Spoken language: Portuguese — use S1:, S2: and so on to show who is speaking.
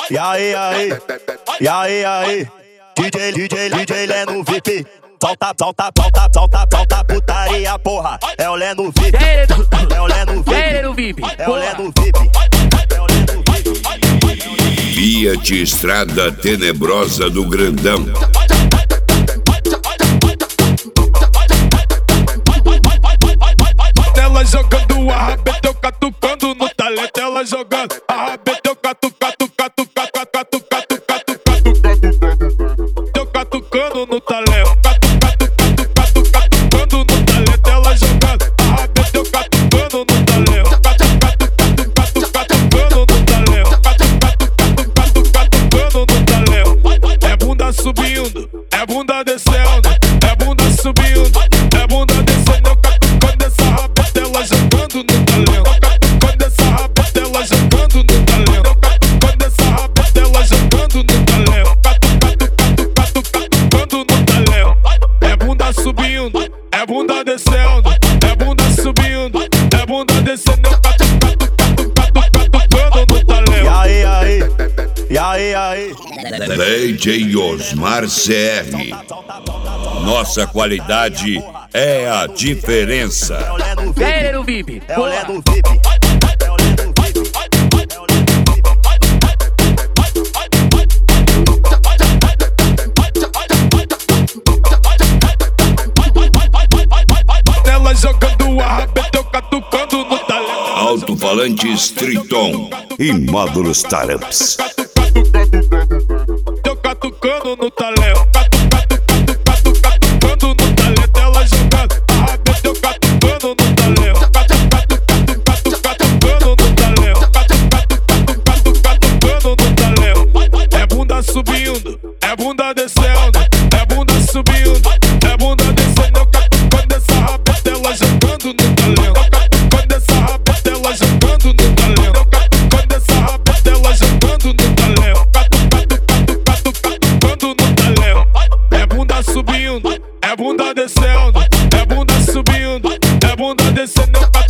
S1: E aí, DJ Leno VIP. Solta putaria, porra. É o Leno VIP. É o Leno VIP. É o Leno VIP.
S2: Fiat Estrada Tenebrosa do Grandão.
S3: Ela jogando a rabeta, eu catucando no talento. Ela jogando a rabeta, eu eu catucando no talento. Catucando no talento. Ela jogando a rabeta, eu catucando no talento. Catucando no talento. Catucando no talento. É bunda subindo, é bunda descendo, é bunda subindo, é bunda descendo. Quando essa rabeta ela jogando no talento. Quando essa rabeta ela jogando no talento. Quando essa rabeta ela jogando no talento. Catucando no talento. É bunda subindo, é bunda descendo, é bunda subindo, é bunda descendo. Catucando no talento.
S1: E aí.
S2: DJ Osmar CR. Nossa qualidade é a diferença.
S1: É o Leno VIP.
S4: É Leno VIP.
S1: É o Leno VIP. É o Leno VIP.
S3: Ela jogando a rabeta, eu catucando no talento.
S2: Alto-falantes Triton e módulos Taramps.
S3: Eu catucando no talento. Catucando no talento. Ela jogando a rabeta, eu catucando no talento. Catucando no talento. Catucando no talento. É bunda subindo, é bunda descendo, é bunda subindo, é bunda descendo. Quando essa rabeta ela jogando no talento. Quando essa rabeta ela jogando no talento. Quando essa rabeta ela jogando no talento. Catucando no talento. É bunda subindo, é bunda descendo, é bunda subindo, é bunda descendo.